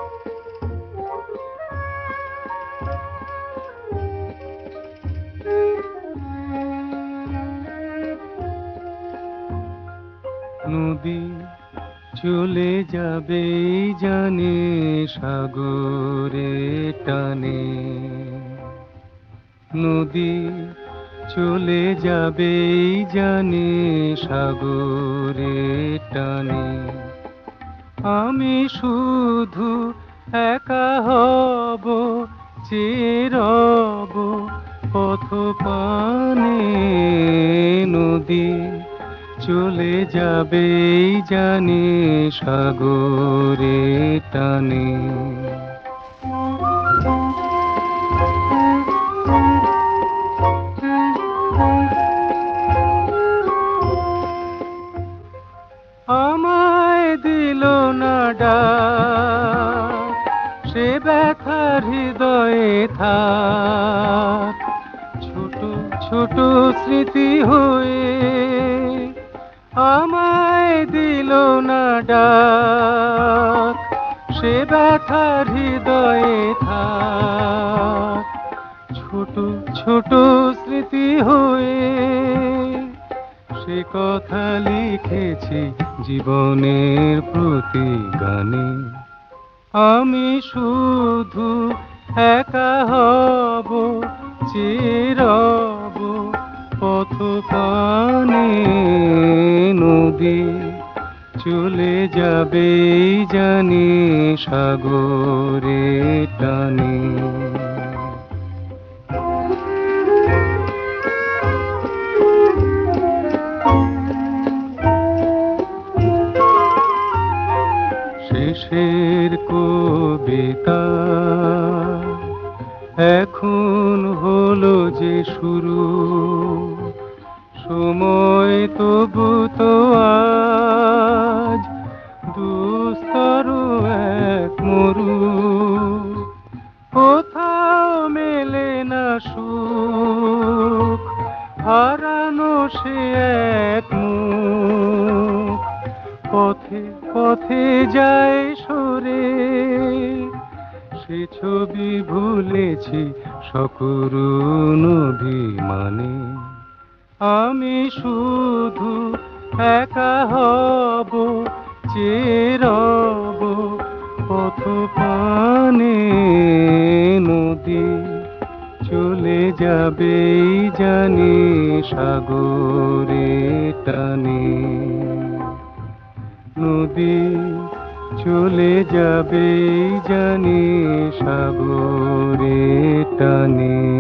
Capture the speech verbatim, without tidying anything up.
নদী চলে যাবে জানে সাগরে টানে, নদী চলে যাবে জানে সাগরে টানে। আমি শুধু একা হব, চেয়ে রব পথপানে। নদী চলে যাবে জানে সাগরে টানে। আমায় দিল না ডাক, সে ব্যথার হৃদয়ে থাক ছোট ছোট স্মৃতি হয়ে। আমায় দিল না ডাক, সে ব্যথার হৃদয়ে থাক ছোট ছোট স্মৃতি হয়ে। সে কথা লিখেছি জীবনের প্রতি গানে। আমি শুধু একা হব, চেয়ে রব পথপানে। নদী চলে যাবে জানে সাগরে টানে। শেষের কবিতা এখন হলো যে শুরু, সময় তবু তো আজ দুস্তর এক মরু। কোথাও মেলে না সুখ, হারানো সে এক মুখ। পথে পথে যায় সরে, সে ছবি ভুলেছি সকরুণ অভিমানে। আমি শুধু একা হব, চেয়ে রব পথপানে। নদী চলে যাবে জানে সাগরে টানে। নদী চলে যাবে জানে সাগরে টানে।